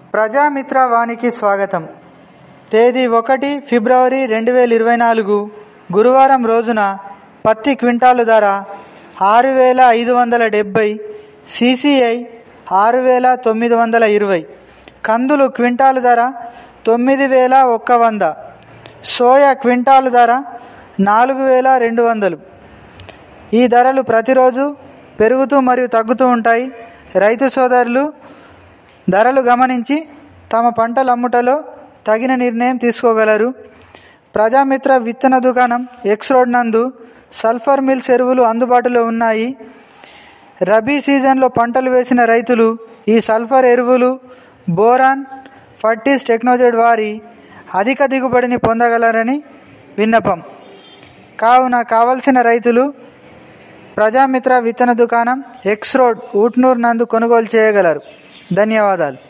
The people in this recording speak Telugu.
ప్రజామిత్ర వానికి స్వాగతం. తేదీ 1 ఫిబ్రవరి 2024 గురువారం రోజున పత్తి క్వింటాలు ధర 6,570, CCI 6,920, కందులు క్వింటాలు ధర 9,100, సోయా క్వింటాలు ధర 4,200. ఈ ధరలు ప్రతిరోజు పెరుగుతూ మరియు తగ్గుతూ ఉంటాయి. రైతు సోదరులు ధరలు గమనించి తమ పంటల అమ్ముటలో తగిన నిర్ణయం తీసుకోగలరు. ప్రజామిత్ర విత్తన దుకాణం ఎక్స్ రోడ్ నందు సల్ఫర్ మిల్స్ ఎరువులు అందుబాటులో ఉన్నాయి. రబీ సీజన్లో పంటలు వేసిన రైతులు ఈ సల్ఫర్ ఎరువులు బోరాన్ ఫర్టిస్ టెక్నాలజీ వారి అధిక దిగుబడిని పొందగలరని విన్నపం. కావున కావలసిన రైతులు ప్రజామిత్ర విత్తన దుకాణం ఎక్స్ రోడ్ ఊట్నూర్ నందు కొనుగోలు చేయగలరు. ధన్యవాదాలు.